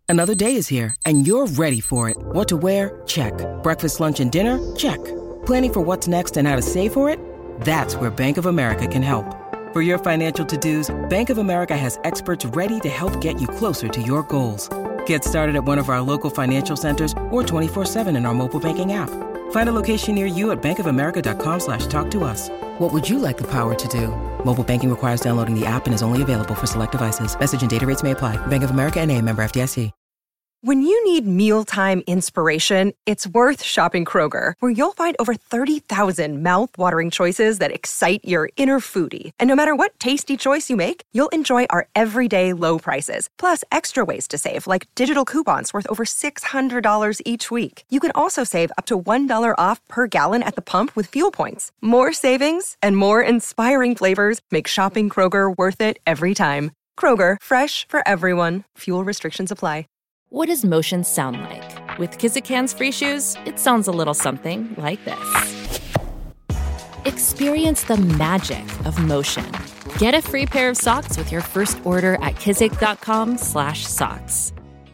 Another day is here, and you're ready for it. What to wear? Check. Breakfast, lunch, and dinner? Check. Planning for what's next and how to save for it? That's where Bank of America can help. For your financial to-dos, Bank of America has experts ready to help get you closer to your goals. Get started at one of our local financial centers or 24/7 in our mobile banking app. Find a location near you at bankofamerica.com/talktous. What would you like the power to do? Mobile banking requires downloading the app and is only available for select devices. Message and data rates may apply. Bank of America N.A., member FDIC. When you need mealtime inspiration, it's worth shopping Kroger, where you'll find over 30,000 mouth-watering choices that excite your inner foodie. And no matter what tasty choice you make, you'll enjoy our everyday low prices, plus extra ways to save, like digital coupons worth over $600 each week. You can also save up to $1 off per gallon at the pump with fuel points. More savings and more inspiring flavors make shopping Kroger worth it every time. Kroger, fresh for everyone. Fuel restrictions apply. What does motion sound like? With Kizikans free shoes, it sounds a little something like this. Experience the magic of motion. Get a free pair of socks with your first order at kizik.com/socks.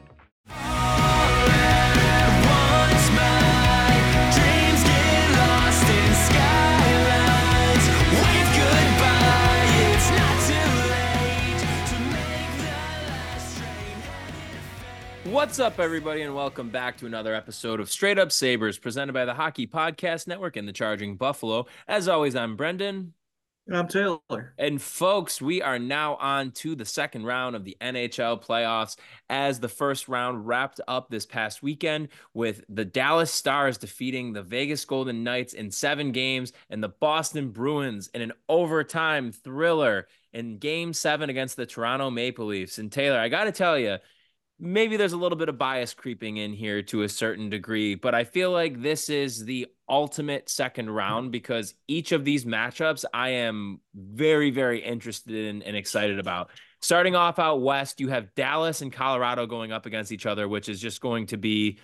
What's up, everybody, and welcome back to another episode of Straight Up Sabres, presented by the Hockey Podcast Network and the Charging Buffalo. As always, I'm Brendan. And I'm Taylor. And folks, we are now on to the second round of the NHL playoffs, as the first round wrapped up this past weekend with the Dallas Stars defeating the Vegas Golden Knights in 7 games and the Boston Bruins in an overtime thriller in Game 7 against the Toronto Maple Leafs. And Taylor, I got to tell you, maybe there's a little bit of bias creeping in here to a certain degree, but I feel like this is the ultimate second round because each of these matchups I am very, very interested in and excited about. Starting off out west, you have Dallas and Colorado going up against each other, which is just going to be,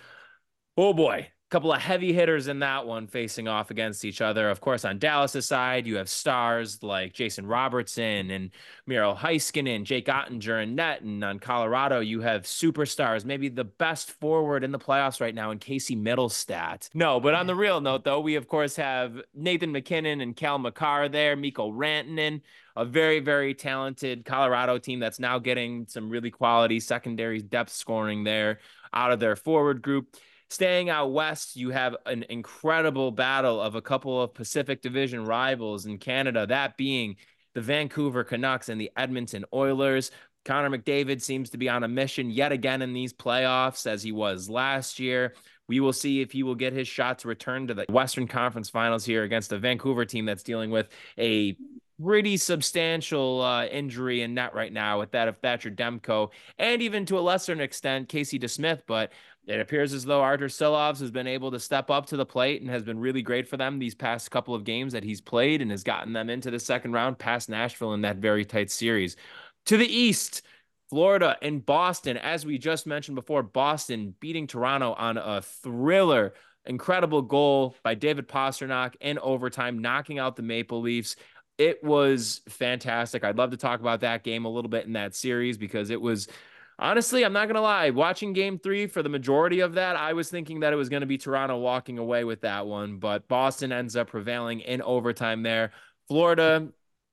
oh boy, couple of heavy hitters in that one facing off against each other. Of course, on Dallas's side, you have stars like Jason Robertson and Miro Heiskanen, Jake Ottinger and net. And on Colorado, you have superstars, maybe the best forward in the playoffs right now in Casey Middlestat. No, but on the real note, though, we of course have Nathan McKinnon and Cal Makar there, Mikko Rantanen, a very, very talented Colorado team that's now getting some really quality secondary depth scoring there out of their forward group. Staying out west, you have an incredible battle of a couple of Pacific Division rivals in Canada, that being the Vancouver Canucks and the Edmonton Oilers. Connor McDavid seems to be on a mission yet again in these playoffs, as he was last year. We will see if he will get his shot to return to the Western Conference Finals here against a Vancouver team that's dealing with a pretty substantial injury in net right now with that of Thatcher Demko, and even to a lesser extent, Casey DeSmith. But it appears as though Artur Silovs has been able to step up to the plate and has been really great for them these past couple of games that he's played and has gotten them into the second round past Nashville in that very tight series. To the east, Florida and Boston, as we just mentioned before, Boston beating Toronto on a thriller, incredible goal by David Pastrnak in overtime, knocking out the Maple Leafs. It was fantastic. I'd love to talk about that game a little bit in that series because it was, honestly, I'm not going to lie, watching Game 3 for the majority of that, I was thinking that it was going to be Toronto walking away with that one, but Boston ends up prevailing in overtime there. Florida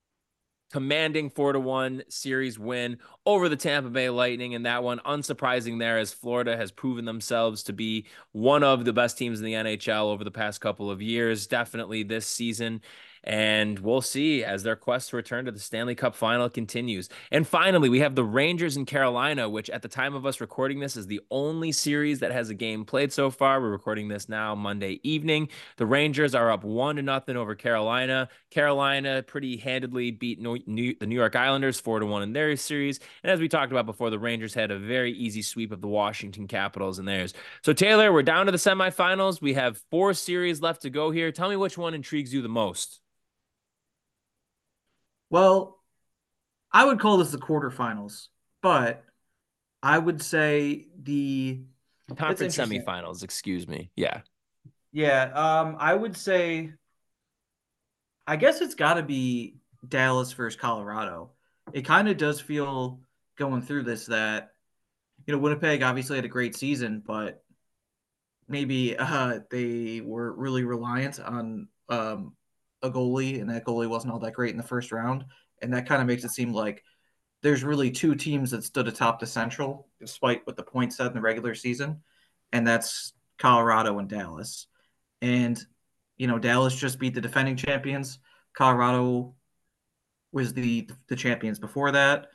commanding 4-1 series win over the Tampa Bay Lightning in that one. Unsurprising there, as Florida has proven themselves to be one of the best teams in the NHL over the past couple of years, definitely this season. And we'll see as their quest to return to the Stanley Cup final continues. And finally, we have the Rangers in Carolina, which at the time of us recording this is the only series that has a game played so far. We're recording this now Monday evening. The Rangers are up 1-0 over Carolina. Carolina pretty handedly beat the New York Islanders 4-1 in their series. And as we talked about before, the Rangers had a very easy sweep of the Washington Capitals in theirs. So Taylor, we're down to the semifinals. We have 4 series left to go here. Tell me which one intrigues you the most. Well, I would call this the quarterfinals, but I would say the conference semifinals, excuse me. Yeah. Yeah. I would say, I guess it's got to be Dallas versus Colorado. It kind of does feel going through this that Winnipeg obviously had a great season, but maybe they were really reliant on a goalie, and that goalie wasn't all that great in the first round. And that kind of makes it seem like there's really two teams that stood atop the Central, despite what the points said in the regular season, and that's Colorado and Dallas. And Dallas just beat the defending champions. Colorado was the champions before that.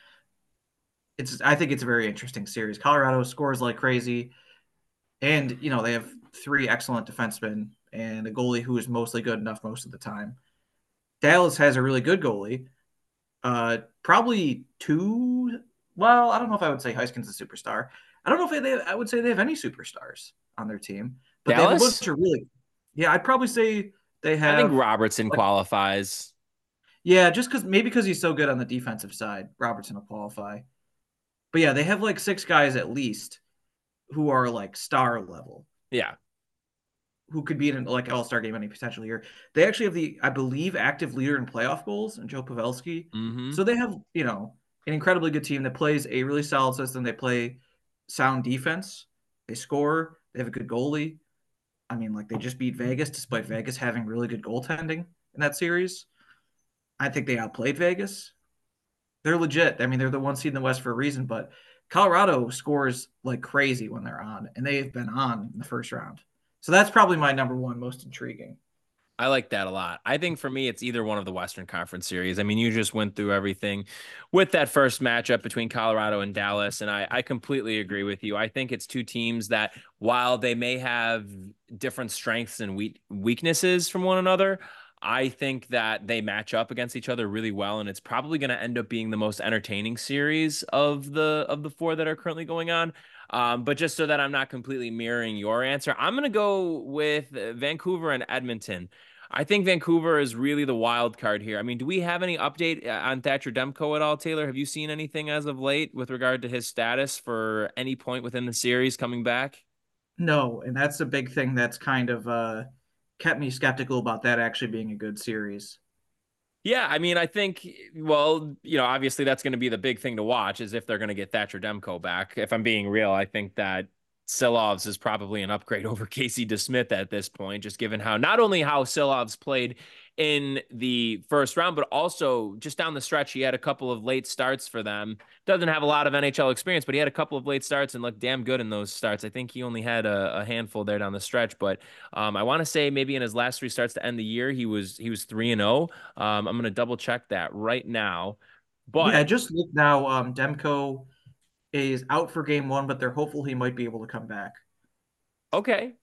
I think it's a very interesting series. Colorado scores like crazy, and they have three excellent defensemen and a goalie who is mostly good enough most of the time. Dallas has a really good goalie. Probably two. Well, I don't know if I would say Heiskan's a superstar. I don't know if I would say they have any superstars on their team, but they have a Dallas? bunch of really. Yeah, I'd probably say they I think have. Robertson Like, qualifies. yeah, just because he's so good on the defensive side, Robertson will qualify. But yeah, they have like six guys at least who are like star level, Yeah. who could be in like All-Star game any potential year. They actually have I believe, active leader in playoff goals and Joe Pavelski. Mm-hmm. So they have, an incredibly good team that plays a really solid system. They play sound defense. They score. They have a good goalie. I mean, like they just beat Vegas despite Vegas having really good goaltending in that series. I think they outplayed Vegas. They're legit. I mean, they're the one seed in the West for a reason, but Colorado scores like crazy when they're on, and they've been on in the first round. So that's probably my number one most intriguing. I like that a lot. I think for me, it's either one of the Western Conference series. I mean, you just went through everything with that first matchup between Colorado and Dallas, and I completely agree with you. I think it's two teams that, while they may have different strengths and weaknesses from one another, I think that they match up against each other really well, and it's probably going to end up being the most entertaining series of the four that are currently going on. But just so that I'm not completely mirroring your answer, I'm going to go with Vancouver and Edmonton. I think Vancouver is really the wild card here. I mean, do we have any update on Thatcher Demko at all, Taylor? Have you seen anything as of late with regard to his status for any point within the series coming back? No, and that's a big thing that's kind of kept me skeptical about that actually being a good series. Yeah, I mean, I think, well, obviously that's going to be the big thing to watch is if they're going to get Thatcher Demko back. If I'm being real, I think that Silovs is probably an upgrade over Casey DeSmith at this point, just given how not only how Silovs played in the first round, but also just down the stretch, he had a couple of late starts for them. Doesn't have a lot of NHL experience, but he had a couple of late starts and looked damn good in those starts. I think he only had a handful there down the stretch, but I want to say maybe in his last three starts to end the year, he was 3-0. I'm going to double check that right now, Yeah, but just look now. Demko is out for game one, but they're hopeful he might be able to come back. okay.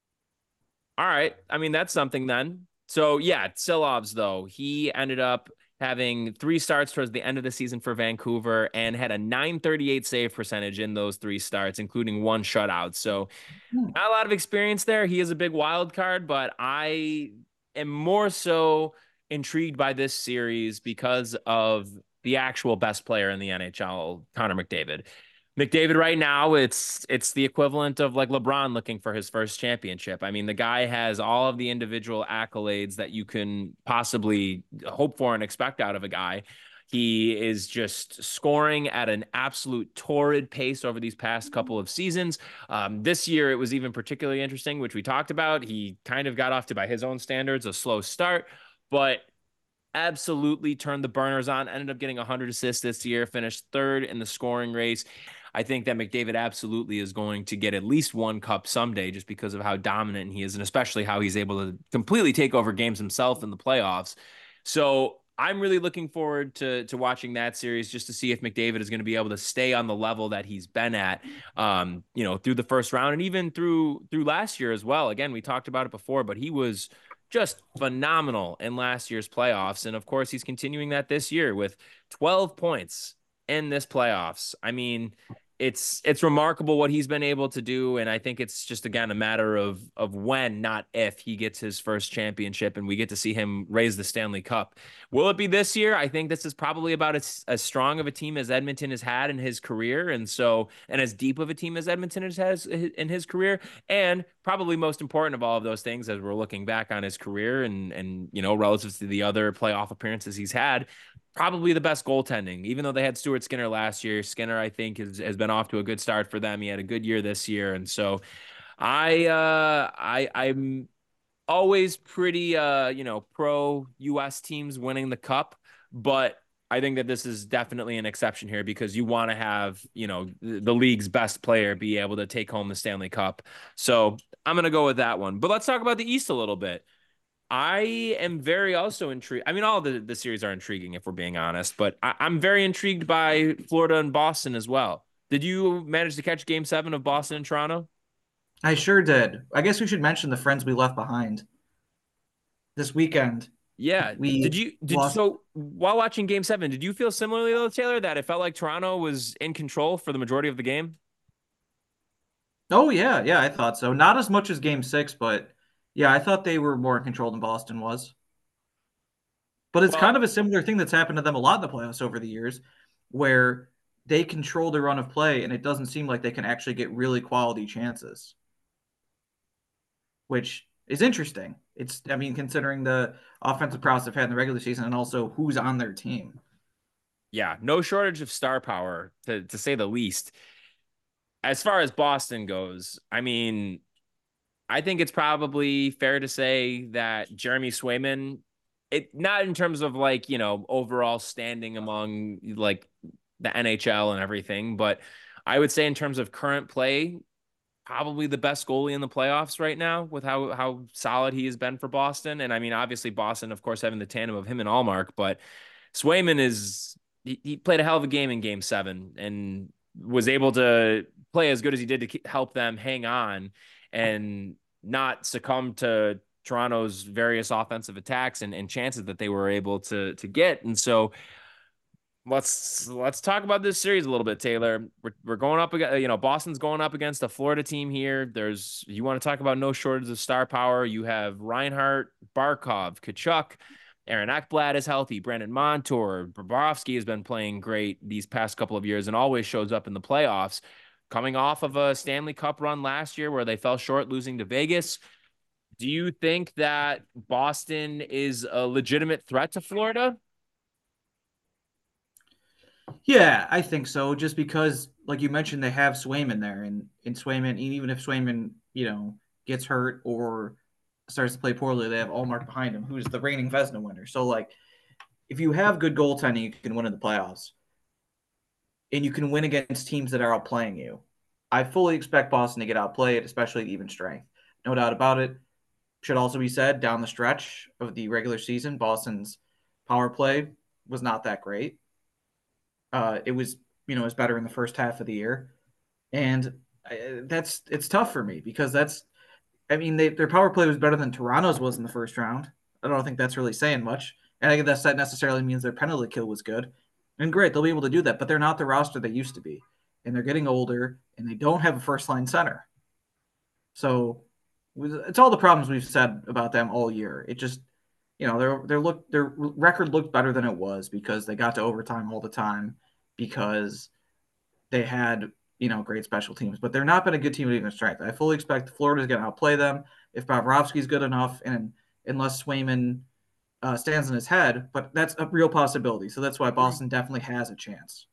All right. I mean, that's something then. So yeah, Silovs though, he ended up having three starts towards the end of the season for Vancouver and had a 938 save percentage in those three starts, including one shutout. So Hmm. not a lot of experience there. He is a big wild card, but I am more so intrigued by this series because of the actual best player in the NHL, Connor McDavid. McDavid right now, it's the equivalent of like LeBron looking for his first championship. I mean, the guy has all of the individual accolades that you can possibly hope for and expect out of a guy. He is just scoring at an absolute torrid pace over these past couple of seasons. This year, it was even particularly interesting, which we talked about. He kind of got off to, by his own standards, a slow start, but absolutely turned the burners on, ended up getting 100 assists this year, finished third in the scoring race. I think that McDavid absolutely is going to get at least one cup someday just because of how dominant he is and especially how he's able to completely take over games himself in the playoffs. So I'm really looking forward to watching that series just to see if McDavid is going to be able to stay on the level that he's been at, through the first round and even through last year as well. Again, we talked about it before, but he was just phenomenal in last year's playoffs. And of course, he's continuing that this year with 12 points in this playoffs. I mean, it's remarkable what he's been able to do, and I think it's just again a matter of when, not if, he gets his first championship and we get to see him raise the Stanley Cup. Will it be this year? I think this is probably about as strong of a team as Edmonton has had in his career, and as deep of a team as Edmonton has in his career, and probably most important of all of those things as we're looking back on his career and relative to the other playoff appearances he's had. probably the best goaltending, even though they had Stuart Skinner last year. Skinner, I think, has been off to a good start for them. He had a good year this year. And so I'm always pretty pro US teams winning the cup, but I think that this is definitely an exception here because you want to have, the league's best player be able to take home the Stanley Cup. So I'm going to go with that one. But let's talk about the East a little bit. I am very also intrigued. I mean, all the series are intriguing if we're being honest, but I'm very intrigued by Florida and Boston as well. Did you manage to catch Game 7 of Boston and Toronto? I sure did. I guess we should mention the friends we left behind this weekend. Yeah. We lost. So while watching Game 7, did you feel similarly though, Taylor, that it felt like Toronto was in control for the majority of the game? Oh yeah, yeah, I thought so. Not as much as Game 6, but yeah, I thought they were more in control than Boston was. But it's kind Well, of a similar thing that's happened to them a lot in the playoffs over the years, where they control the run of play, and it doesn't seem like they can actually get really quality chances, which is interesting. It's, I mean, considering the offensive prowess they've had in the regular season and also who's on their team. yeah, no shortage of star power to say the least. As far as Boston goes, I mean, I think it's probably fair to say that Jeremy Swayman, it not in terms of like, overall standing among like the NHL and everything, but I would say in terms of current play, probably the best goalie in the playoffs right now with how solid he has been for Boston. And I mean, obviously Boston, of course, having the tandem of him and Allmark, but Swayman he played a hell of a game in Game 7 and was able to play as good as he did to help them hang on and not succumb to Toronto's various offensive attacks and chances that they were able to get. And so let's talk about this series a little bit, Taylor. We're going up against, Boston's going up against a Florida team here. You want to talk about no shortage of star power. You have Reinhart, Barkov, Kachuk, Aaron Ekblad is healthy. Brandon Montour, Bobrovsky has been playing great these past couple of years and always shows up in the playoffs. Coming off of a Stanley Cup run last year where they fell short losing to Vegas. Do you think that Boston is a legitimate threat to Florida? Yeah, I think so. Just because, like you mentioned, they have Swayman there, and Swayman, even if Swayman, gets hurt or starts to play poorly, they have Allmark behind him, who's the reigning Vezina winner. So, like, if you have good goaltending, you can win in the playoffs, and you can win against teams that are outplaying you. I fully expect Boston to get outplayed, especially at even strength. No doubt about it. Should also be said, down the stretch of the regular season, Boston's power play was not that great. It was, it was better in the first half of the year, and it's tough for me because I mean, their power play was better than Toronto's was in the first round. I don't think that's really saying much, and I guess that necessarily means their penalty kill was good, and great, they'll be able to do that, but they're not the roster they used to be, and they're getting older, and they don't have a first line center, so it's all the problems we've said about them all year. It just, their record looked better than it was because they got to overtime all the time because they had, great special teams, but they're not been a good team at even strength. I fully expect Florida's going to outplay them if Bobrovsky's good enough, and unless Swayman stands in his head, but that's a real possibility. So that's why Boston definitely has a chance.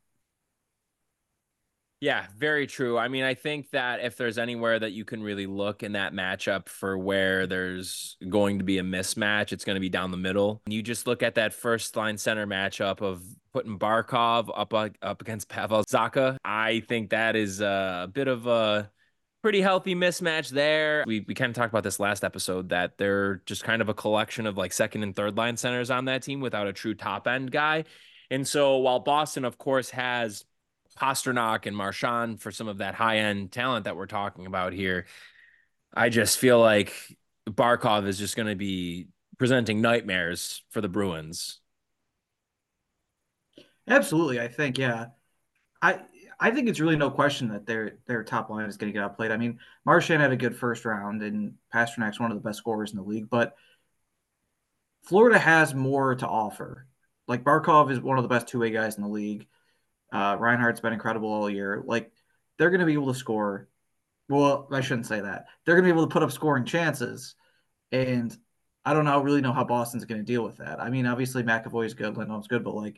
Yeah, very true. I mean, I think that if there's anywhere that you can really look in that matchup for where there's going to be a mismatch, it's going to be down the middle. You just look at that first line center matchup of putting Barkov up against Pavel Zacha. I think that is a bit of a pretty healthy mismatch there. We kind of talked about this last episode that they're just kind of a collection of like second and third line centers on that team without a true top end guy. And so while Boston, of course, has Pastrnak and Marchand for some of that high end talent that we're talking about here, I just feel like Barkov is just going to be presenting nightmares for the Bruins. Absolutely, I think, yeah. I I think it's really no question that their top line is going to get outplayed. I mean, Marchand had a good first round, and Pasternak's one of the best scorers in the league, but Florida has more to offer. Like Barkov is one of the best two-way guys in the league. Reinhardt's been incredible all year. Like they're going to be able to score. Well, I shouldn't say that. They're going to be able to put up scoring chances, and I don't really know how Boston's going to deal with that. I mean, obviously McAvoy's good, Lindholm's good, but like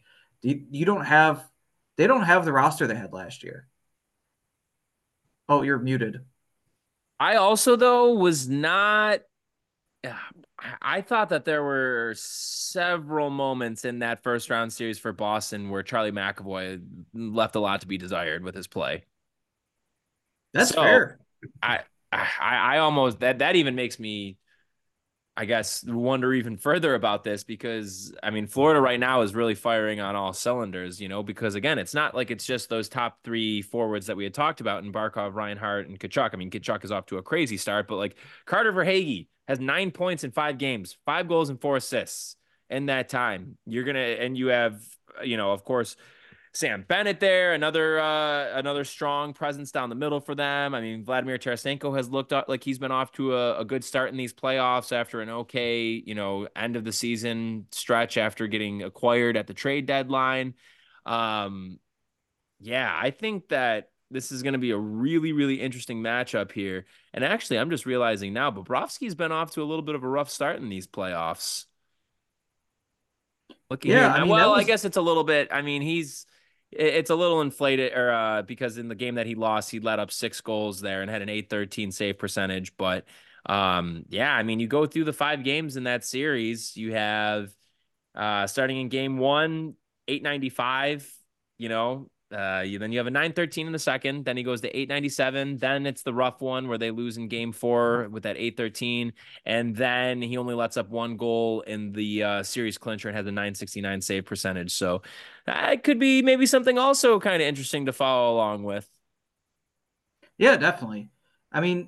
You don't have they don't have the roster they had last year. Oh, you're muted. I also though was not I thought that there were several moments in that first round series for Boston where Charlie McAvoy left a lot to be desired with his play. That's So fair. I I almost that even makes me I guess wonder even further about this because I mean Florida right now is really firing on all cylinders, because again, it's not like it's just those top three forwards that we had talked about in Barkov, Reinhart, and Kachuk. I mean, Kachuk is off to a crazy start, but like Carter Verhaeghe has 9 points in 5 games, 5 goals and 4 assists in that time. And you have, of course, Sam Bennett there, another strong presence down the middle for them. I mean, Vladimir Tarasenko has looked like he's been off to a good start in these playoffs after an okay, end of the season stretch after getting acquired at the trade deadline. Um, yeah, I think that this is going to be a really, really interesting matchup here. And actually, I'm just realizing now, Bobrovsky's been off to a little bit of a rough start in these playoffs. Looking here Yeah, I now, mean that well, I was guess it's a little bit. I mean, it's a little inflated, or because in the game that he lost, he let up 6 goals there and had an 813 save percentage. But yeah, I mean, you go through the 5 games in that series, you have starting in game one, 895, then you have a 913 in the second, then he goes to 897, then it's the rough one where they lose in game four with that 813, and then he only lets up 1 goal in the series clincher and has a 969 save percentage. So that could be maybe something also kind of interesting to follow along with. yeah, definitely. I mean,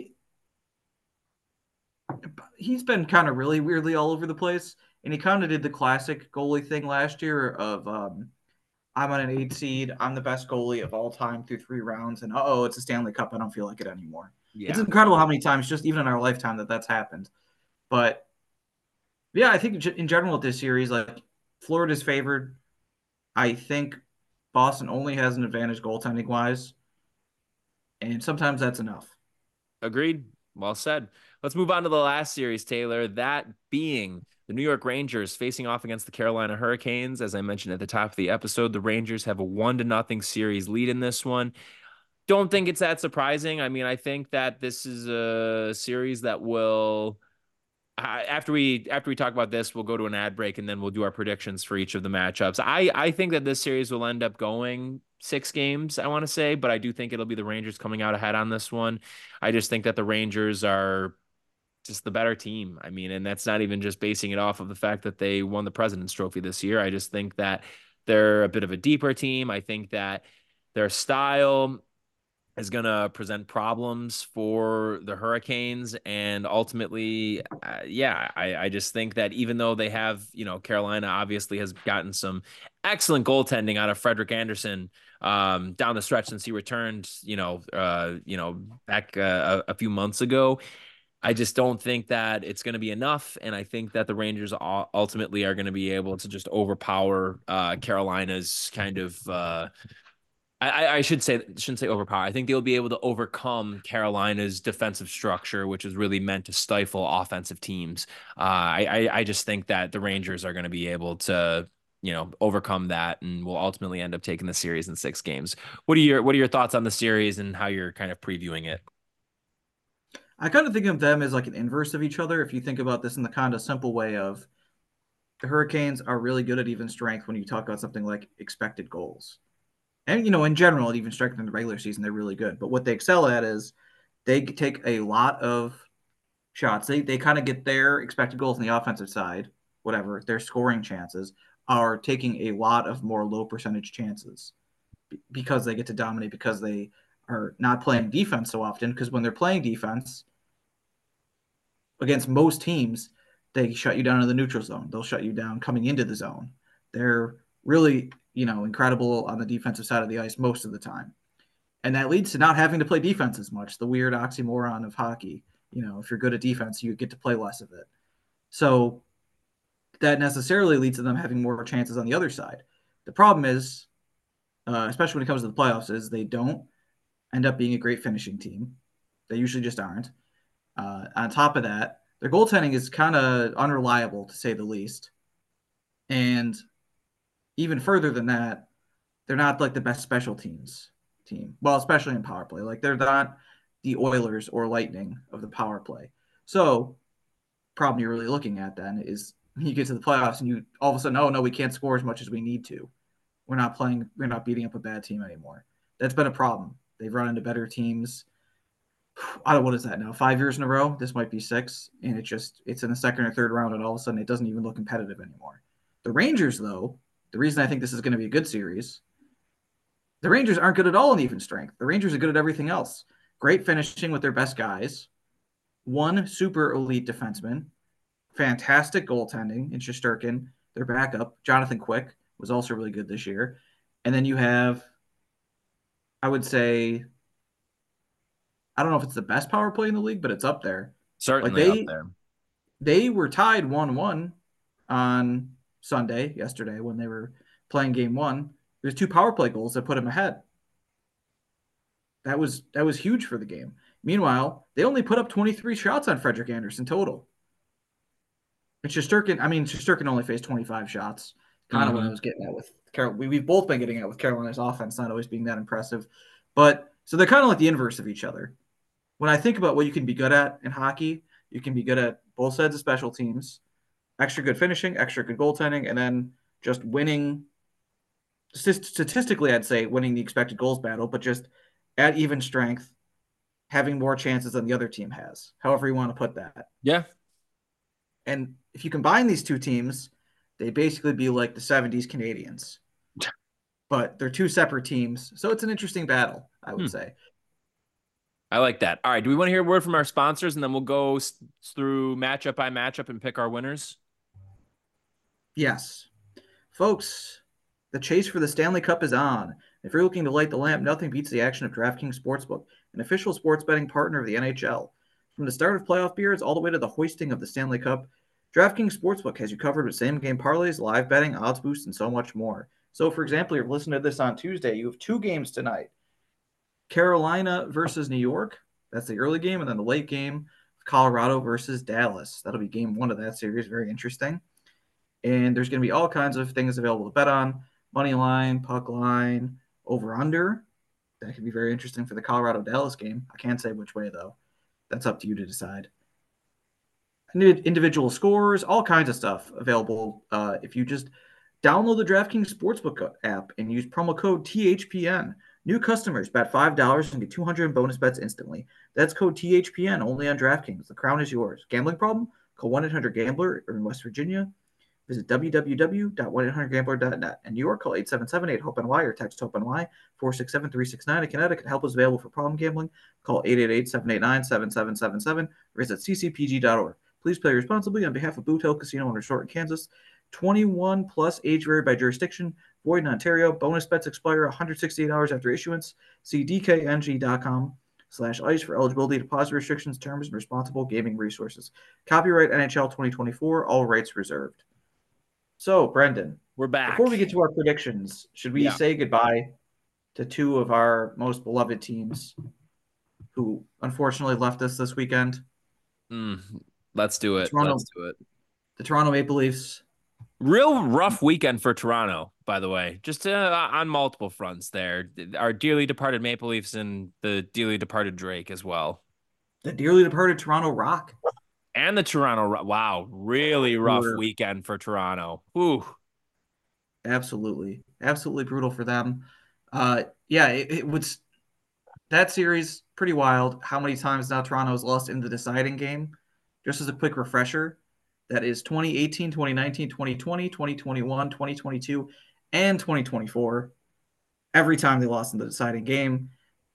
he's been kind of really weirdly all over the place, and he kind of did the classic goalie thing last year of I'm on an 8 seed, I'm the best goalie of all time through 3 rounds, and oh, it's a Stanley Cup, I don't feel like it anymore. It's Yeah. incredible how many times, just even in our lifetime, that's happened. But yeah, I think in general with this series, like Florida's favored. I think Boston only has an advantage goaltending wise, and sometimes that's enough. Agreed. Well said. Let's move on to the last series, Taylor. That being the New York Rangers facing off against the Carolina Hurricanes. As I mentioned at the top of the episode, the Rangers have a 1-0 series lead in this one. Don't think it's that surprising. I mean, I think that this is a series that will after we talk about this, we'll go to an ad break and then we'll do our predictions for each of the matchups. I think that this series will end up going 6 games, I want to say, but I do think it'll be the Rangers coming out ahead on this one. I just think that the Rangers are just the better team. I mean, and that's not even just basing it off of the fact that they won the President's Trophy this year. I just think that they're a bit of a deeper team. I think that their style is going to present problems for the Hurricanes. And ultimately, yeah, I just think that even though they have, Carolina obviously has gotten some excellent goaltending out of Frederik Andersen down the stretch since he returned, back a few months ago. I just don't think that it's going to be enough. And I think that the Rangers ultimately are going to be able to just overpower Carolina's kind of I shouldn't say overpower. I think they'll be able to overcome Carolina's defensive structure, which is really meant to stifle offensive teams. I just think that the Rangers are going to be able to, overcome that, and will ultimately end up taking the series in 6 games. What are your thoughts on the series and how you're kind of previewing it? I kind of think of them as like an inverse of each other. If you think about this in the kind of simple way of the Hurricanes are really good at even strength when you talk about something like expected goals. And, in general, at even strength in the regular season, they're really good. But what they excel at is they take a lot of shots. They kind of get their expected goals on the offensive side, whatever, their scoring chances are taking a lot of more low percentage chances because they get to dominate, because they are not playing defense so often. Because when they're playing defense against most teams, they shut you down in the neutral zone. They'll shut you down coming into the zone. They're really, incredible on the defensive side of the ice most of the time. And that leads to not having to play defense as much, the weird oxymoron of hockey. If you're good at defense, you get to play less of it. So that necessarily leads to them having more chances on the other side. The problem is, especially when it comes to the playoffs, is they don't end up being a great finishing team. They usually just aren't. On top of that, their goaltending is kind of unreliable, to say the least. And even further than that, they're not like the best special teams team. Well, especially in power play. Like they're not the Oilers or Lightning of the power play. So, problem you're really looking at then is you get to the playoffs and you all of a sudden, oh no, we can't score as much as we need to. We're not beating up a bad team anymore. That's been a problem. They've run into better teams. I don't, what is that now? 5 years in a row? This might be six. And it's in the second or third round, and all of a sudden it doesn't even look competitive anymore. The Rangers, though, the reason I think this is going to be a good series, the Rangers aren't good at all in even strength. The Rangers are good at everything else. Great finishing with their best guys, one super elite defenseman, fantastic goaltending in Shesterkin, their backup. Jonathan Quick was also really good this year. And then you have, I would say, I don't know if it's the best power play in the league, but it's up there. Like Certainly up there. they were tied 1-1 on Sunday, yesterday, when they were playing game one. There's two power play goals that put them ahead. That was huge for the game. Meanwhile, they only put up 23 shots on Frederik Andersen total. And Shesterkin only faced 25 shots. Kind of what I was getting at with Carol. We've both been getting at with Carolina's offense not always being that impressive. But so they're kind of like the inverse of each other. When I think about what you can be good at in hockey, you can be good at both sides of special teams, extra good finishing, extra good goaltending, and then just winning. Statistically, I'd say winning the expected goals battle, but just at even strength, having more chances than the other team has, however you want to put that. Yeah. And if you combine these two teams, they basically be like the 70s Canadians. But they're two separate teams. So it's an interesting battle, I would say. I like that. All right. Do we want to hear a word from our sponsors and then we'll go through matchup by matchup and pick our winners? Yes. Folks, the chase for the Stanley Cup is on. If you're looking to light the lamp, nothing beats the action of DraftKings Sportsbook, an official sports betting partner of the NHL. From the start of playoff periods all the way to the hoisting of the Stanley Cup, DraftKings Sportsbook has you covered with same-game parlays, live betting, odds boosts, and so much more. So, for example, you're listening to this on Tuesday. You have two games tonight. Carolina versus New York. That's the early game. And then the late game, Colorado versus Dallas. That'll be game one of that series. Very interesting. And there's going to be all kinds of things available to bet on. Money line, puck line, over-under. That could be very interesting for the Colorado-Dallas game. I can't say which way, though. That's up to you to decide. Individual scores, all kinds of stuff available. If you just download the DraftKings Sportsbook app and use promo code THPN, new customers bet $5 and get 200 in bonus bets instantly. That's code THPN only on DraftKings. The crown is yours. Gambling problem? Call 1-800-GAMBLER or in West Virginia. Visit www.1800gambler.net. In New York, call 877-8-HOPE-NY or text HOPE-NY 467-369. In Connecticut, help is available for problem gambling. Call 888-789-7777 or visit ccpg.org. Please play responsibly on behalf of Boot Hill Casino and Resort in Kansas. 21 plus, age vary by jurisdiction. Void in Ontario. Bonus bets expire 168 hours after issuance. See dkng.com/ice for eligibility, deposit restrictions, terms, and responsible gaming resources. Copyright NHL 2024. All rights reserved. So, Brendan, we're back. Before we get to our predictions, should we say goodbye to two of our most beloved teams who unfortunately left us this weekend? Let's do it. Let's do it. The Toronto Maple Leafs. Real rough weekend for Toronto, by the way. Just on multiple fronts there. Our dearly departed Maple Leafs and the dearly departed Drake as well. The dearly departed Toronto Rock. And the Toronto Rock. Wow, really rough weekend for Toronto. Whew. Absolutely. Absolutely brutal for them. It was that series pretty wild. How many times now Toronto has lost in the deciding game? Just as a quick refresher, that is 2018, 2019, 2020, 2021, 2022, and 2024. Every time they lost in the deciding game.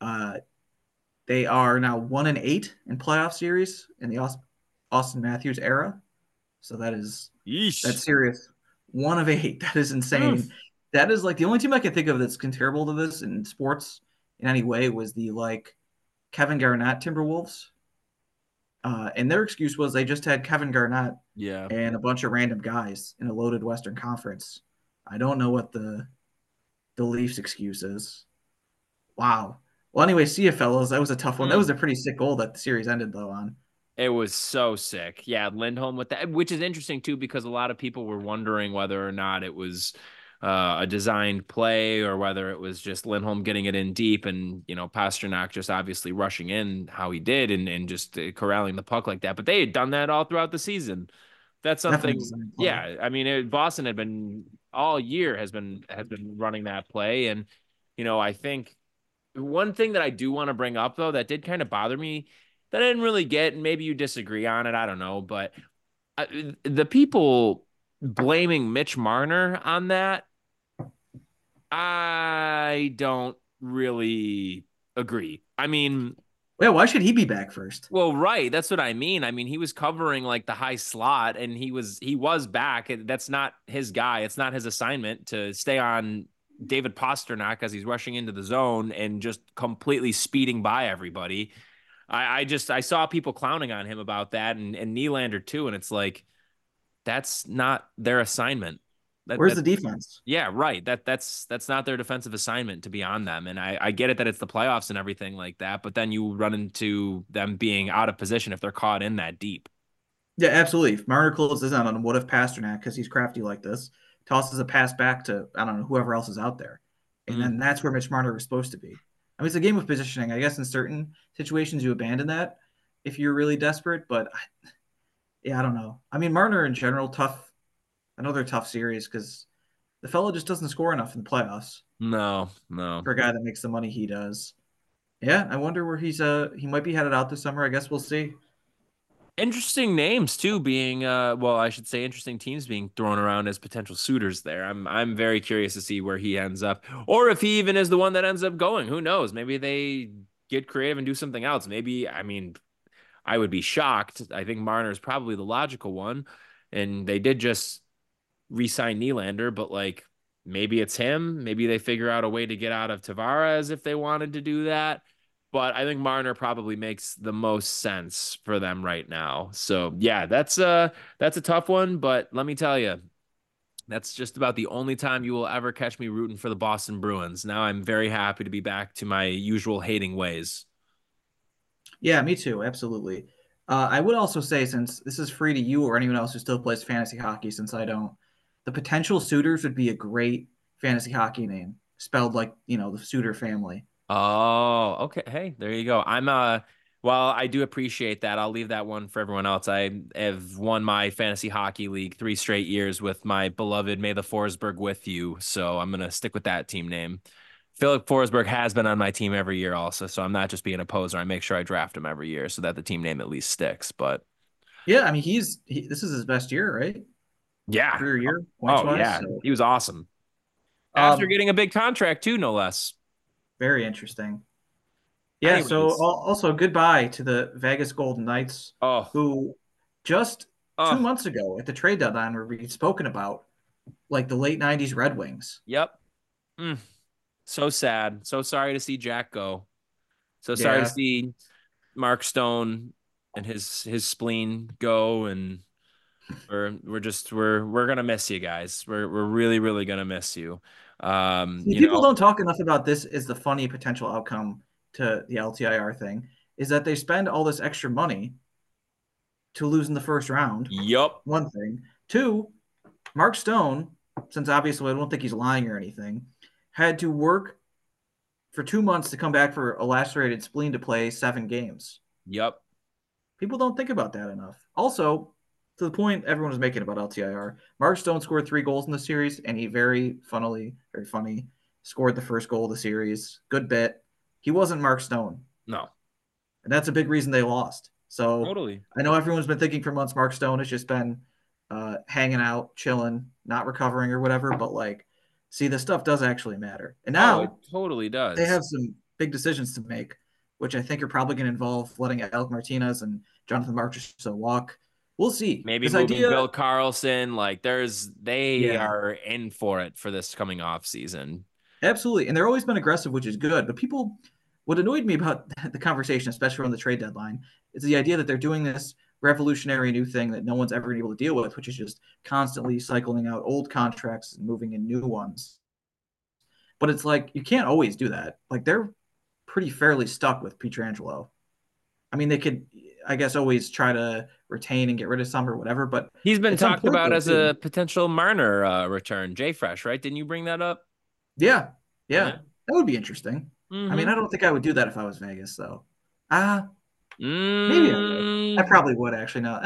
They are now 1-8 in playoff series in the Austin Matthews era. So that's serious. 1 of 8. That is insane. That is like the only team I can think of that's comparable to this in sports in any way was the Kevin Garnett Timberwolves. And their excuse was they just had Kevin Garnett and a bunch of random guys in a loaded Western Conference. I don't know what the Leafs excuse is. Wow. Well, anyway, see you, fellas. That was a tough one. That was a pretty sick goal that the series ended, though, on. It was so sick. Yeah, Lindholm with that, which is interesting, too, because a lot of people were wondering whether or not it was a designed play or whether it was just Lindholm getting it in deep and, Pasternak just obviously rushing in how he did and just corralling the puck like that. But they had done that all throughout the season. That's Definitely something, design play. yeah. I mean, Boston had been all year has been running that play. And, I think one thing that I do want to bring up, though, that did kind of bother me that I didn't really get, and maybe you disagree on it, I don't know, but the people blaming Mitch Marner on that, I don't really agree. I mean, Yeah, why should he be back first? well, right, that's what I mean. I mean, he was covering like the high slot and he was back. That's not his guy. It's not his assignment to stay on David Pasternak as he's rushing into the zone and just completely speeding by everybody. I saw people clowning on him about that and Nylander too, and it's like that's not their assignment. That Where's that the defense? Yeah, right. That's not their defensive assignment to be on them. And I get it that it's the playoffs and everything like that, but then you run into them being out of position if they're caught in that deep. Yeah, absolutely. If Marner closes in on him, what if Pasternak, because he's crafty like this, tosses a pass back to, I don't know, whoever else is out there? And Mm. then that's where Mitch Marner was supposed to be. I mean, it's a game of positioning. I guess in certain situations you abandon that if you're really desperate, but yeah, I don't know. I mean, Marner in general, tough, another tough series because the fellow just doesn't score enough in the playoffs No, no. for a guy that makes the money he does. Yeah, I wonder where he might be headed out this summer. I guess we'll see. Interesting names too being well, I should say interesting teams being thrown around as potential suitors there. I'm very curious to see where he ends up or if he even is the one that ends up going. Who knows? Maybe they get creative and do something else. Maybe, I mean, I would be shocked. I think Marner is probably the logical one. And they did just re-sign Nylander, but like maybe it's him. Maybe they figure out a way to get out of Tavares if they wanted to do that. But I think Marner probably makes the most sense for them right now. So yeah, that's a tough one. But let me tell you, that's just about the only time you will ever catch me rooting for the Boston Bruins. Now I'm very happy to be back to my usual hating ways. Yeah, me too. Absolutely. I would also say, since this is free to you or anyone else who still plays fantasy hockey, since I don't, the potential suitors would be a great fantasy hockey name, spelled like, the Suitor family. Oh, okay. Hey, there you go. Well, I do appreciate that. I'll leave that one for everyone else. I have won my fantasy hockey league 3 straight years with my beloved May the Forsberg with you. So I'm gonna stick with that team name. Philip Forsberg has been on my team every year also, so I'm not just being a poser. I make sure I draft him every year so that the team name at least sticks. But Yeah, I mean, this is his best year, right? yeah. Career year, points Oh wise. yeah. So, He was awesome. After um, getting a big contract too, no less. very interesting. Yeah. So Anyways. also goodbye to the Vegas Golden Knights, Oh, who just two oh, months ago at the trade deadline were being spoken about like the late '90s Red Wings. yep. Mm. So sad. So sorry to see Jack go. So sorry to Yeah. see Mark Stone and his spleen go. And we're gonna miss you guys. We're really really gonna miss you. See, people don't talk enough about this as the funny potential outcome to the LTIR thing is that they spend all this extra money to lose in the first round. Yup. One thing. Two, Mark Stone, since obviously I don't think he's lying or anything, had to work for 2 months to come back for a lacerated spleen to play 7 games. Yup. People don't think about that enough. Also, to the point everyone was making about LTIR, Mark Stone scored 3 goals in the series, and he very funny, scored the first goal of the series. Good bit. He wasn't Mark Stone, No. and that's a big reason they lost. So Totally. I know everyone's been thinking for months Mark Stone has just been hanging out, chilling, not recovering or whatever, but like, see, this stuff does actually matter. And Oh, it now totally they does. have some big decisions to make, which I think are probably going to involve letting Alec Martinez and Jonathan Marchessault walk. We'll see. Maybe This moving idea, Bill Carlson. Like they yeah, are in for it for this coming off season. absolutely. And they're always been aggressive, which is good. But what annoyed me about the conversation, especially on the trade deadline, is the idea that they're doing this revolutionary new thing that no one's ever been able to deal with, which is just constantly cycling out old contracts and moving in new ones. But it's like you can't always do that. Like they're pretty fairly stuck with Pietrangelo. I mean, they could, I guess, always try to retain and get rid of some or whatever. But He's been at some talked point, about though, as too. a potential Marner return. Jay Fresh, right? Didn't you bring that up? Yeah, yeah, Yeah. that would be interesting. I mean, Mm-hmm. I don't think I would do that if I was Vegas, though. Ah, maybe I would. I Mm, probably would actually. No.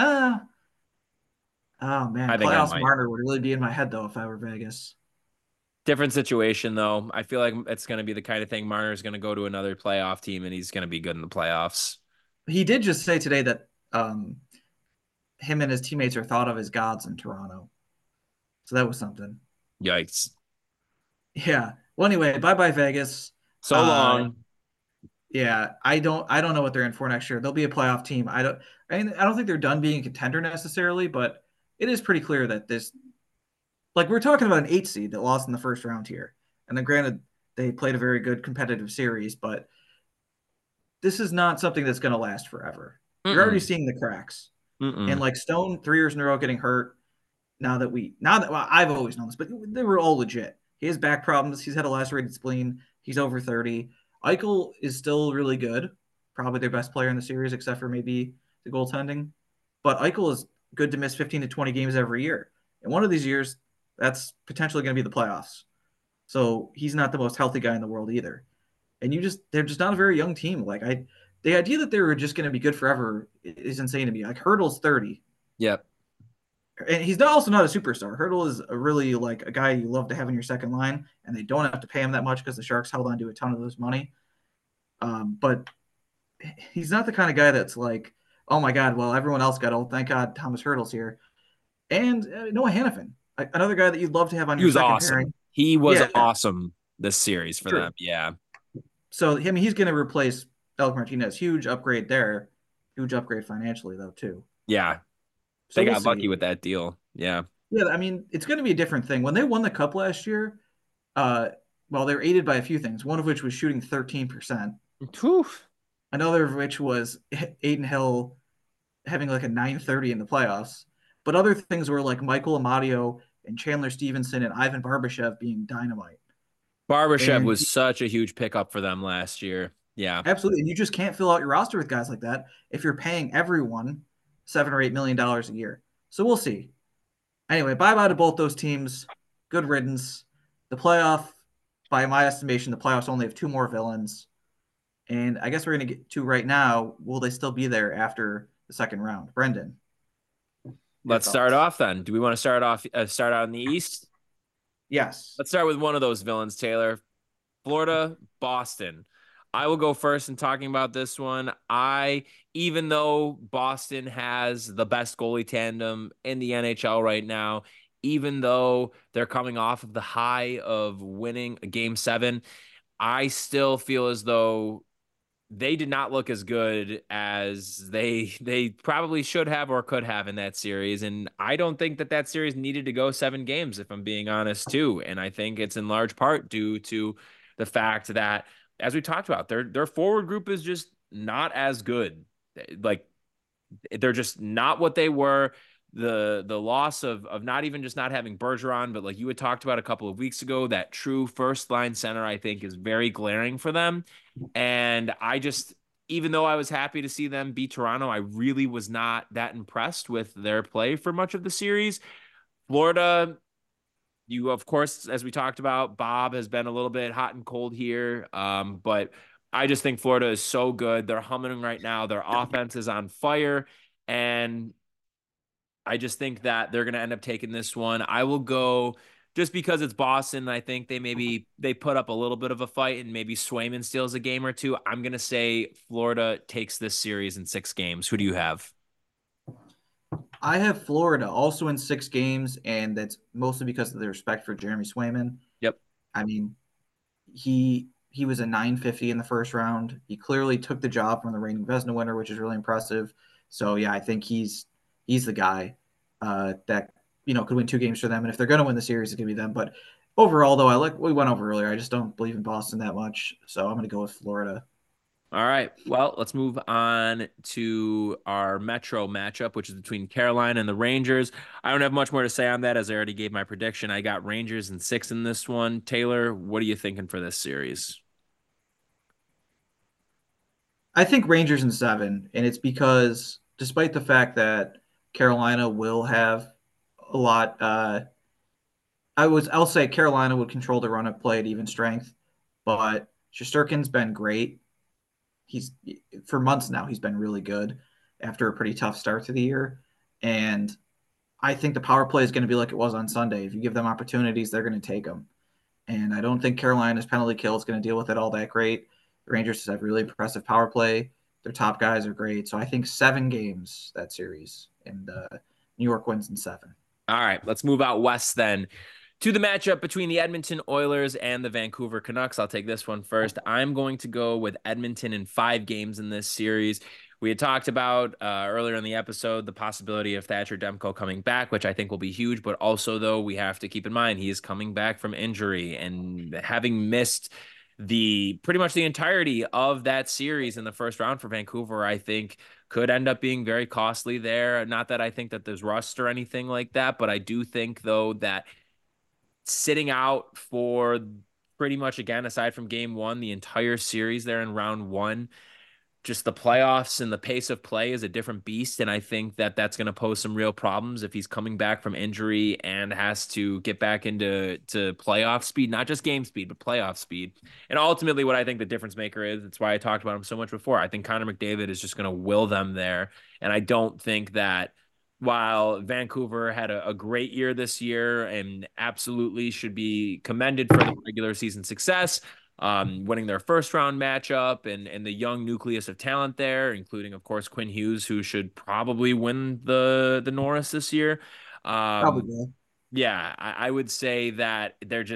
Oh man, I think I playoffs might. Marner would really be in my head though if I were Vegas. Different situation though. I feel like it's going to be the kind of thing Marner's going to go to another playoff team and he's going to be good in the playoffs. He did just say today that him and his teammates are thought of as gods in Toronto. So that was something. Yikes. Yeah. Well, anyway, bye bye Vegas. So Uh, long. yeah, I don't know what they're in for next year. They'll be a playoff team. I don't think they're done being a contender necessarily, but it is pretty clear that this, like, we're talking about an 8 seed that lost in the first round here. And then granted, they played a very good competitive series, but this is not something that's going to last forever. You're already Mm-mm. seeing the cracks. And Mm-mm. like Stone, 3 years in a row getting hurt. Now that well, I've always known this, but they were all legit. He has back problems. He's had a lacerated spleen. He's over 30. Eichel is still really good, probably their best player in the series, except for maybe the goaltending. But Eichel is good to miss 15 to 20 games every year. And one of these years, that's potentially going to be the playoffs. So he's not the most healthy guy in the world either. And they're just not a very young team. The idea that they were just going to be good forever is insane to me. Like Hurdle's 30, Yep. and he's also not a superstar. Hurdle is a really like a guy you love to have in your second line, and they don't have to pay him that much because the Sharks held on to a ton of this money. But he's not the kind of guy that's like, oh my god, well everyone else got old. Thank God Thomas Hurdle's here, and Noah Hannafin, another guy that you'd love to have on He your was second awesome. pairing. He was Yeah, awesome this series for true. them. Yeah. So I mean, he's going to replace Alec Martinez. Huge upgrade there. Huge upgrade financially though too. Yeah. So They we'll got lucky see. with that deal. Yeah. Yeah, I mean, it's going to be a different thing. When they won the cup last year, uh, well, they were aided by a few things. One of which was shooting 13%. Whew. Another of which was Aiden Hill having like a 930 in the playoffs. But other things were like Michael Amadio and Chandler Stevenson and Ivan Barbashev being dynamite. Barbashev And was such a huge pickup for them last year. Yeah. absolutely, and you just can't fill out your roster with guys like that if you're paying everyone $7 or $8 million a year. So we'll see. Anyway, bye bye to both those teams. Good riddance. The playoff, by my estimation, the playoffs only have two more villains. And I guess we're going to get to right now. Will they still be there after the second round? Brendan, your Let's start thoughts? off then. Do we want to start out in the East? Yes. Let's start with one of those villains, Taylor. Florida, Boston. I will go first in talking about this one. Even though Boston has the best goalie tandem in the NHL right now, even though they're coming off of the high of winning a game seven, I still feel as though they did not look as good as they probably should have or could have in that series. And I don't think that series needed to go 7 games, if I'm being honest, too. And I think it's in large part due to the fact that, as we talked about, their forward group is just not as good. Like they're just not what they were. The loss of not even just not having Bergeron, but like you had talked about a couple of weeks ago, that true first line center, I think, is very glaring for them. And even though I was happy to see them beat Toronto, I really was not that impressed with their play for much of the series. Florida, you, of course, as we talked about, Bob has been a little bit hot and cold here. But I just think Florida is so good. They're humming right now. Their offense is on fire. And I just think that they're going to end up taking this one. I will go just because it's Boston. I think they put up a little bit of a fight and maybe Swayman steals a game or two. I'm going to say Florida takes this series in 6 games. Who do you have? I have Florida also in 6 games, and that's mostly because of the respect for Jeremy Swayman. Yep. I mean, he was a 950 in the first round. He clearly took the job from the reigning Vezina winner, which is really impressive. So yeah, I think he's the guy that could win 2 games for them. And if they're going to win the series, it's going to be them. But overall, though, I like we went over earlier. I just don't believe in Boston that much, so I'm going to go with Florida. All right. Well, let's move on to our Metro matchup, which is between Carolina and the Rangers. I don't have much more to say on that as I already gave my prediction. I got Rangers in 6 in this one. Taylor, what are you thinking for this series? I think Rangers in 7, and it's because despite the fact that Carolina will have a lot, I'll say Carolina would control the run of play at even strength, but Shesterkin's been great. He's for months now. He's been really good after a pretty tough start to the year, and I think the power play is going to be like it was on Sunday. If you give them opportunities, they're going to take them. And I don't think Carolina's penalty kill is going to deal with it all that great. The Rangers have really impressive power play. Their top guys are great. So I think 7 games that series, and New York wins in 7. All right, let's move out west then to the matchup between the Edmonton Oilers and the Vancouver Canucks. I'll take this one first. I'm going to go with Edmonton in 5 games in this series. We had talked about earlier in the episode the possibility of Thatcher Demko coming back, which I think will be huge. But also, though, we have to keep in mind he is coming back from injury and having missed pretty much the entirety of that series in the first round for Vancouver, I think could end up being very costly there. Not that I think that there's rust or anything like that, but I do think, though, that sitting out for pretty much, again, aside from game 1, the entire series there in round 1, just the playoffs and the pace of play is a different beast. And I think that that's going to pose some real problems if he's coming back from injury and has to get back into playoff speed, not just game speed, but playoff speed. And ultimately what I think the difference maker is, that's why I talked about him so much before. I think Connor McDavid is just going to will them there. And I don't think that while Vancouver had a great year this year and absolutely should be commended for the regular season success, winning their first round matchup and the young nucleus of talent there, including, of course, Quinn Hughes, who should probably win the Norris this year. Probably. Yeah, I would say that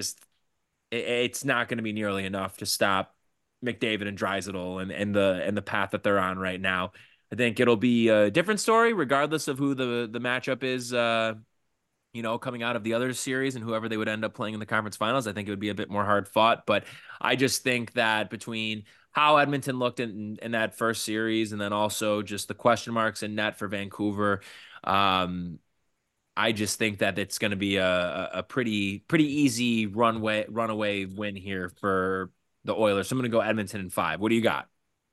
it's not going to be nearly enough to stop McDavid and Draisaitl and the path that they're on right now. I think it'll be a different story, regardless of who the matchup is, coming out of the other series and whoever they would end up playing in the conference finals. I think it would be a bit more hard fought, but I just think that between how Edmonton looked in that first series and then also just the question marks in net for Vancouver, I just think that it's going to be a pretty easy runaway win here for the Oilers. So I'm going to go Edmonton in 5. What do you got?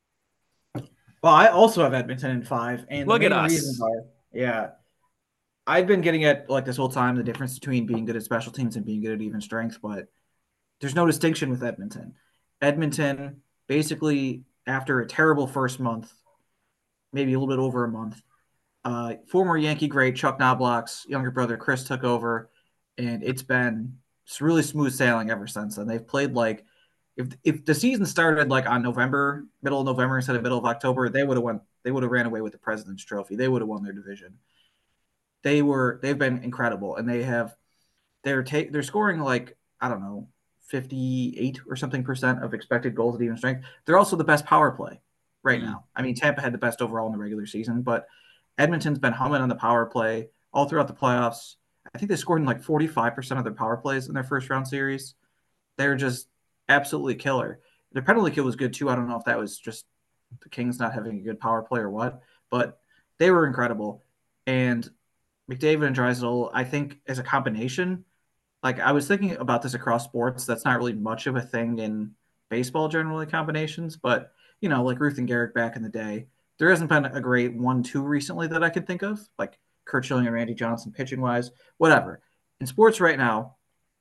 Well, I also have Edmonton in 5, and Look the at main us. reasons are, yeah, I've been getting at like this whole time the difference between being good at special teams and being good at even strength, but there's no distinction with Edmonton. Edmonton, basically, after a terrible first month, maybe a little bit over a month, former Yankee great Chuck Knobloch's younger brother Chris took over, and it's been really smooth sailing ever since. And they've played like if the season started like on middle of November instead of middle of October, they would have ran away with the President's Trophy. They would have won their division. They've been incredible, and they're scoring like, I don't know, 58 or something percent of expected goals at even strength. They're also the best power play right now. I mean, Tampa had the best overall in the regular season, but Edmonton's been humming on the power play all throughout the playoffs. I think they scored in like 45% of their power plays in their first round series. They're just absolutely killer. Their penalty kill was good too. I don't know if that was just the Kings not having a good power play or what, but they were incredible. And McDavid and Draisaitl, I think as a combination, like I was thinking about this across sports, that's not really much of a thing in baseball generally, combinations, but like Ruth and Garrick back in the day, there hasn't been a great 1-2 recently that I can think of, like Kurt Schilling and Randy Johnson pitching wise, whatever. In sports right now,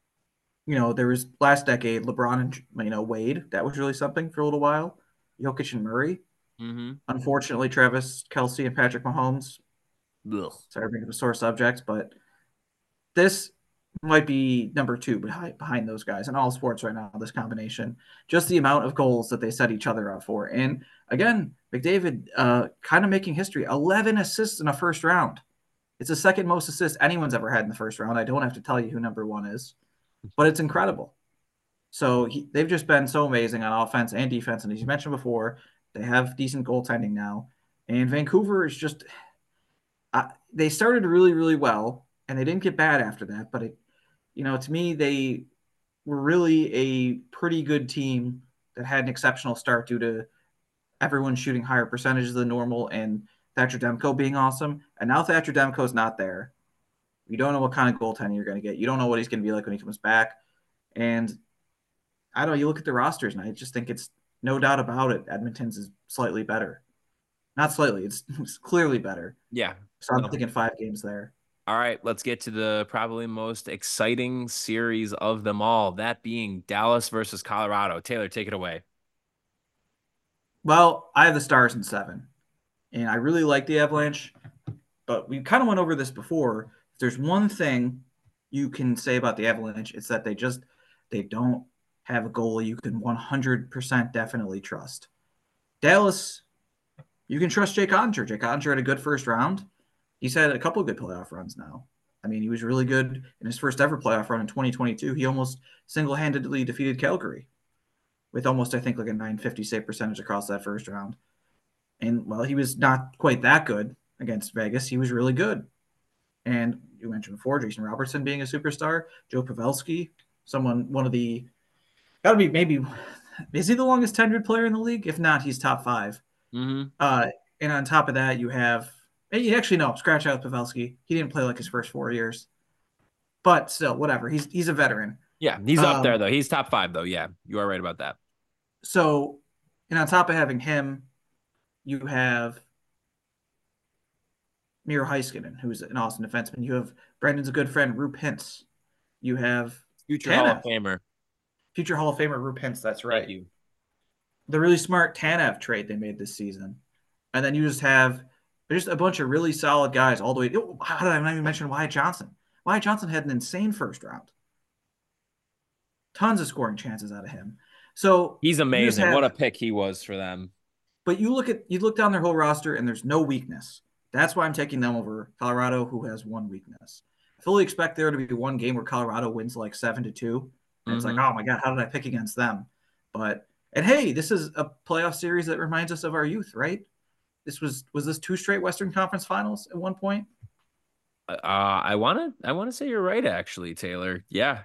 there was last decade LeBron and Wade. That was really something for a little while. Jokic and Murray. Mm-hmm. Unfortunately, Travis Kelce and Patrick Mahomes. Ugh. Sorry to bring up a sore subject, but this might be number 2 behind those guys in all sports right now. This combination, just the amount of goals that they set each other up for, and again, McDavid kind of making history. 11 assists in a first round. It's the second most assists anyone's ever had in the first round. I don't have to tell you who number 1 is, but it's incredible. So they've just been so amazing on offense and defense. And as you mentioned before, they have decent goaltending now. And Vancouver is just they started really, really well, and they didn't get bad after that. But to me, they were really a pretty good team that had an exceptional start due to everyone shooting higher percentages than normal and Thatcher Demko being awesome. And now Thatcher Demko's not there. You don't know what kind of goaltending you're going to get. You don't know what he's going to be like when he comes back. And I don't know, you look at the rosters, and I just think it's no doubt about it, Edmonton's is slightly better. Not slightly. It's clearly better. Yeah. So I'm No. thinking 5 games there. All right, let's get to the probably most exciting series of them all, that being Dallas versus Colorado. Taylor, take it away. Well, I have the Stars in 7, and I really like the Avalanche, but we kind of went over this before. If there's one thing you can say about the Avalanche, it's that they don't have a goalie you can 100% definitely trust. Dallas, you can trust Jake Ottinger. Jake Ottinger had a good first round. He's had a couple of good playoff runs now. I mean, he was really good in his first ever playoff run in 2022. He almost single-handedly defeated Calgary with almost, I think, like a 950 save percentage across that first round. And, well, he was not quite that good against Vegas. He was really good. And you mentioned before, Jason Robertson being a superstar, Joe Pavelski, one of the, got to be maybe, is he the longest tenured player in the league? If not, he's top 5. Mm-hmm. And on top of that, you have, actually, no, scratch out Pavelski. He didn't play like his first 4 years. But still, whatever. He's a veteran. Yeah, he's up there, though. He's top 5, though. Yeah, you are right about that. So, and on top of having him, you have Miro Heiskanen, who's an awesome defenseman. You have Brendan's a good friend, Roope Hintz. You have Future Tanev, Hall of Famer. future Hall of Famer Roope Hintz. That's right. Thank you. The really smart Tanev trade they made this season. And then you just have just a bunch of really solid guys all the way. How did I not even mention Wyatt Johnson? Wyatt Johnson had an insane first round. Tons of scoring chances out of him. So he's amazing. What a pick he was for them. But you look down their whole roster and there's no weakness. That's why I'm taking them over Colorado, who has one weakness. I fully expect there to be one game where Colorado wins like 7-2. And it's like, oh my God, how did I pick against them? And hey, this is a playoff series that reminds us of our youth, right? Was this 2 straight Western Conference Finals at one point? I wanna say you're right, actually, Taylor. Yeah.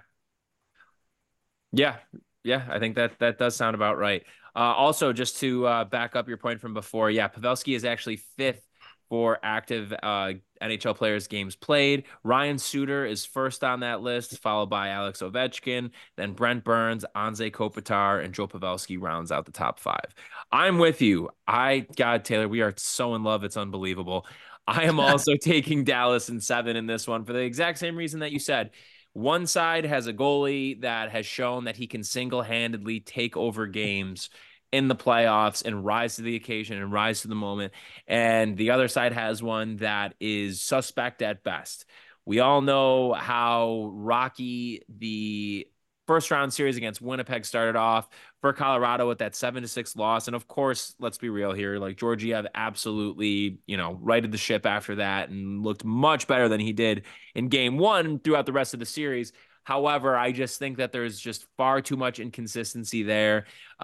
I think that does sound about right. Also, just to back up your point from before, yeah, Pavelski is actually 5th for active NHL players games played. Ryan Suter is first on that list, followed by Alex Ovechkin, then Brent Burns, Anze Kopitar, and Joe Pavelski rounds out the top 5. I'm with you. God, Taylor, we are so in love. It's unbelievable. I am also taking Dallas in 7 in this one for the exact same reason that you said. One side has a goalie that has shown that he can single-handedly take over games in the playoffs and rise to the occasion and rise to the moment. And the other side has one that is suspect at best. We all know how rocky the first round series against Winnipeg started off for Colorado with that 7-6 loss. And of course, let's be real here. Like Georgiev absolutely, righted the ship after that and looked much better than he did in game 1 throughout the rest of the series. However, I just think that there's just far too much inconsistency there.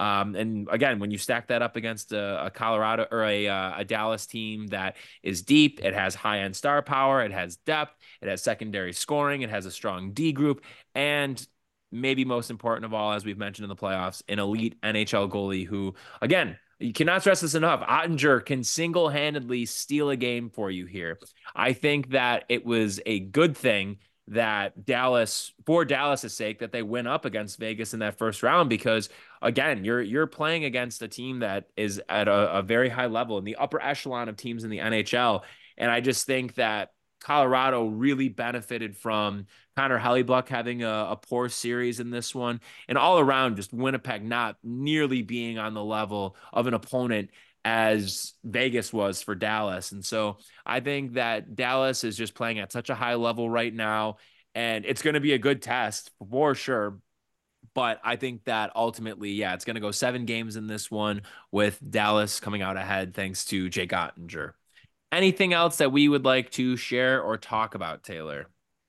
And again, when you stack that up against a Colorado or a Dallas team that is deep, it has high-end star power, it has depth, it has secondary scoring, it has a strong D group, and maybe most important of all, as we've mentioned in the playoffs, an elite NHL goalie who, again, you cannot stress this enough. Ottinger can single-handedly steal a game for you here. I think that it was a good thing that for Dallas's sake, that they went up against Vegas in that first round, because again, you're playing against a team that is at a very high level in the upper echelon of teams in the NHL. And I just think that Colorado really benefited from Connor Hellebuyck having a poor series in this one, and all around just Winnipeg not nearly being on the level of an opponent as Vegas was for Dallas. And so I think that Dallas is just playing at such a high level right now, and it's going to be a good test for sure. But I think that ultimately, yeah, it's going to go 7 games in this one with Dallas coming out ahead thanks to Jake Ottinger. Anything else that we would like to share or talk about, Taylor?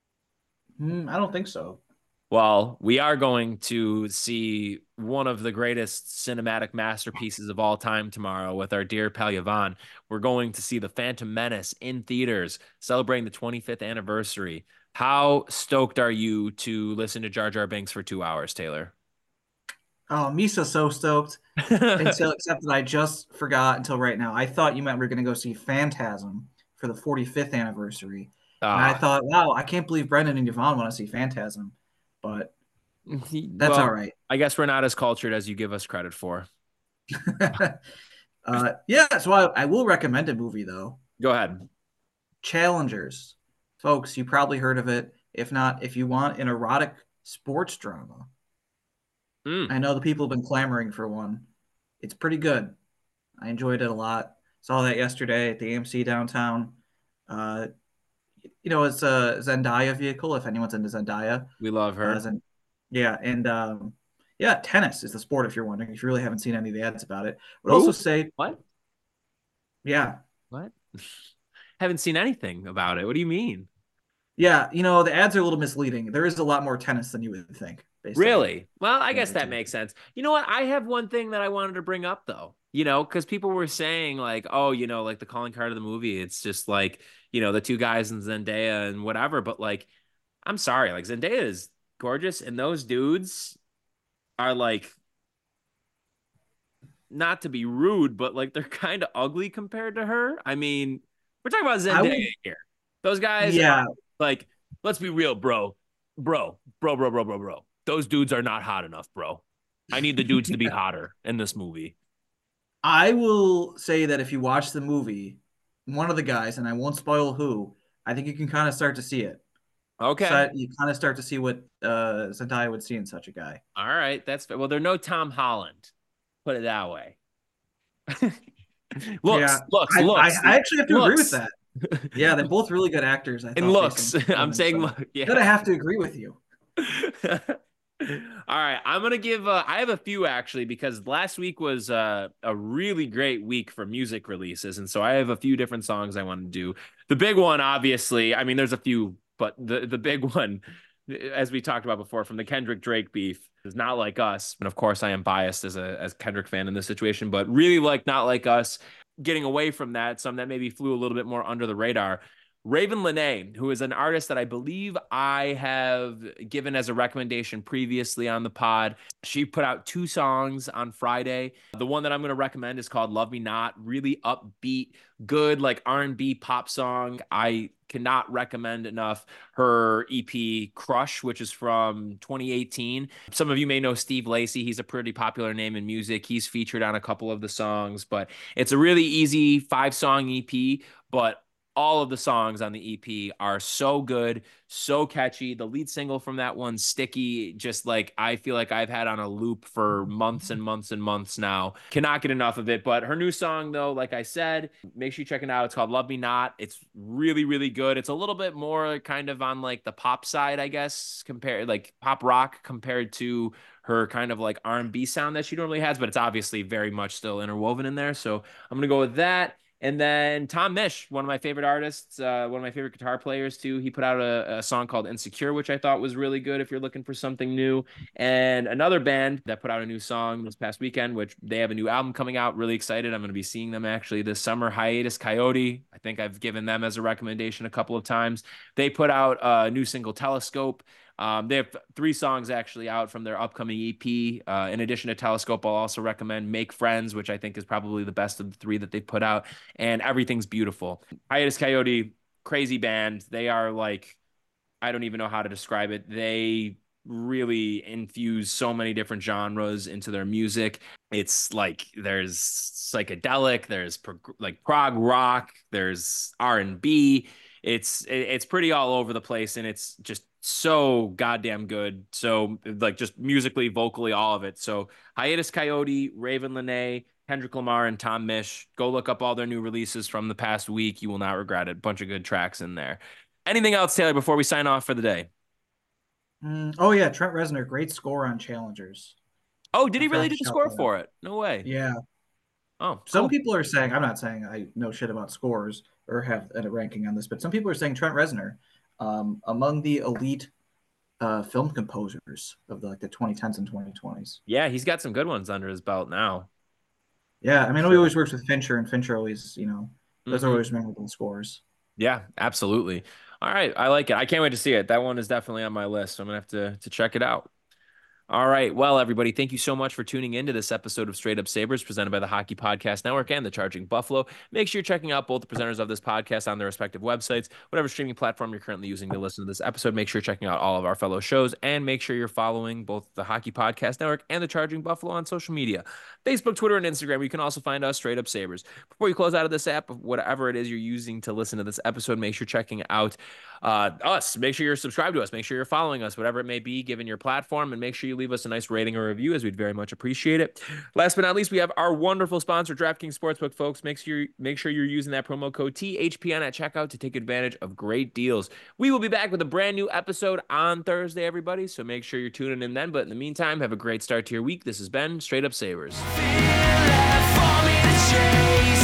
I don't think so. Well, we are going to see one of the greatest cinematic masterpieces of all time tomorrow with our dear pal Yvonne. We're going to see The Phantom Menace in theaters, celebrating the 25th anniversary. How stoked are you to listen to Jar Jar Binks for 2 hours, Taylor? Oh, Misa's so stoked. Except that I just forgot until right now. I thought you meant we were going to go see Phantasm for the 45th anniversary. And I thought, wow, I can't believe Brendan and Yvonne want to see Phantasm. But that's all right. I guess we're not as cultured as you give us credit for. Yeah, so I will recommend a movie though. Go ahead. Challengers. Folks, you probably heard of it. If not, if you want an erotic sports drama, Mm. I know the people have been clamoring for one. It's pretty good. I enjoyed it a lot. Saw that yesterday at the AMC downtown. Uh, it's a Zendaya vehicle, if anyone's into Zendaya. We love her. Yeah, and yeah, tennis is the sport if you're wondering, if you really haven't seen any of the ads about it. Would also Who? say, What? yeah, What? Haven't seen anything about it. What do you mean? yeah, the ads are a little misleading. There is a lot more tennis than you would think based on Really? Well, I the guess that makes advertising. sense. You know what? I have one thing that I wanted to bring up though. Because people were saying like, oh, like the calling card of the movie, it's just like, the two guys and Zendaya and whatever. But like, I'm sorry, like Zendaya is gorgeous, and those dudes are like, not to be rude, but like they're kind of ugly compared to her. I mean, we're talking about I Zendaya would, here. Those guys are yeah, like, let's be real, bro. Bro. Those dudes are not hot enough, bro. I need the dudes to be hotter in this movie. I will say that if you watch the movie, one of the guys, and I won't spoil who, I think you can kind of start to see it. Okay. So you kind of start to see what Zendaya would see in such a guy. All right. That's fair. Well, they're no Tom Holland. Put it that way. Yeah, looks, looks, I looks, actually have to agree with looks, that. Yeah, they're both really good actors, I and thought, based on looks. the I'm performance. saying, So look, yeah. gonna have to agree with you. All right, I'm gonna give. I have a few actually because last week was a really great week for music releases, and so I have a few different songs I want to do. The big one, obviously, I mean, there's a few, but the big one, as we talked about before, from the Kendrick Drake beef, is Not Like Us, and of course, I am biased as a Kendrick fan in this situation, but really like Not Like Us. Getting away from that, some that maybe flew a little bit more under the radar. Raven Lenae, who is an artist that I believe I have given as a recommendation previously on the pod. She put out 2 songs on Friday. The one that I'm going to recommend is called Love Me Not, really upbeat, good like R&B pop song. I cannot recommend enough her EP Crush, which is from 2018. Some of you may know Steve Lacy. He's a pretty popular name in music. He's featured on a couple of the songs, but it's a really easy 5-song EP, but all of the songs on the EP are so good, so catchy. The lead single from that one, Sticky, just like I feel like I've had on a loop for months and months and months now. Cannot get enough of it. But her new song, though, like I said, make sure you check it out. It's called Love Me Not. It's really, really good. It's a little bit more kind of on like the pop side, I guess, compared like pop rock compared to her kind of like R&B sound that she normally has, but it's obviously very much still interwoven in there. So I'm gonna go with that. And then Tom Misch, one of my favorite artists, one of my favorite guitar players too. He put out a song called Insecure, which I thought was really good if you're looking for something new. And another band that put out a new song this past weekend, which they have a new album coming out. Really excited. I'm going to be seeing them actually this summer. Hiatus Coyote. I think I've given them as a recommendation a couple of times. They put out a new single, Telescope. They have 3 songs actually out from their upcoming EP. In addition to Telescope, I'll also recommend Make Friends, which I think is probably the best of the 3 that they've put out, and Everything's Beautiful. Hiatus Coyote, crazy band. They are like, I don't even know how to describe it. They really infuse so many different genres into their music. It's like there's psychedelic, there's like prog rock, there's R&B. It's pretty all over the place, and it's just so goddamn good. So like just musically, vocally, all of it. So Hiatus Coyote, Raven Lenae, Kendrick Lamar, and Tom Misch. Go look up all their new releases from the past week. You will not regret it. Bunch of good tracks in there. Anything else, Taylor, before we sign off for the day? Oh yeah, Trent Reznor, great score on Challengers. Oh, did I he really forgot to do the shout score that out. for it? No way. Yeah, Oh, some cool. people are saying, I'm not saying I know shit about scores or have a ranking on this, but some people are saying Trent Reznor, among the elite film composers of the 2010s and 2020s. Yeah, he's got some good ones under his belt now. Yeah, I mean, he Sure. always works with Fincher, and Fincher always, those are Hmm. always memorable scores. Yeah, absolutely. All right, I like it. I can't wait to see it. That one is definitely on my list. So I'm gonna have to check it out. All right. Well, everybody, thank you so much for tuning in to this episode of Straight Up Sabres presented by the Hockey Podcast Network and the Charging Buffalo. Make sure you're checking out both the presenters of this podcast on their respective websites, whatever streaming platform you're currently using to listen to this episode. Make sure you're checking out all of our fellow shows and make sure you're following both the Hockey Podcast Network and the Charging Buffalo on social media, Facebook, Twitter, and Instagram. You can also find us Straight Up Sabres. Before you close out of this app, whatever it is you're using to listen to this episode, make sure you're checking out us. Make sure you're subscribed to us. Make sure you're following us, whatever it may be, given your platform, and make sure you leave us a nice rating or review, as we'd very much appreciate it. Last but not least, we have our wonderful sponsor, DraftKings Sportsbook, folks. Make sure you're using that promo code THPN at checkout to take advantage of great deals. We will be back with a brand new episode on Thursday, everybody, so make sure you're tuning in then. But in the meantime, have a great start to your week. This has been Straight Up Sabres.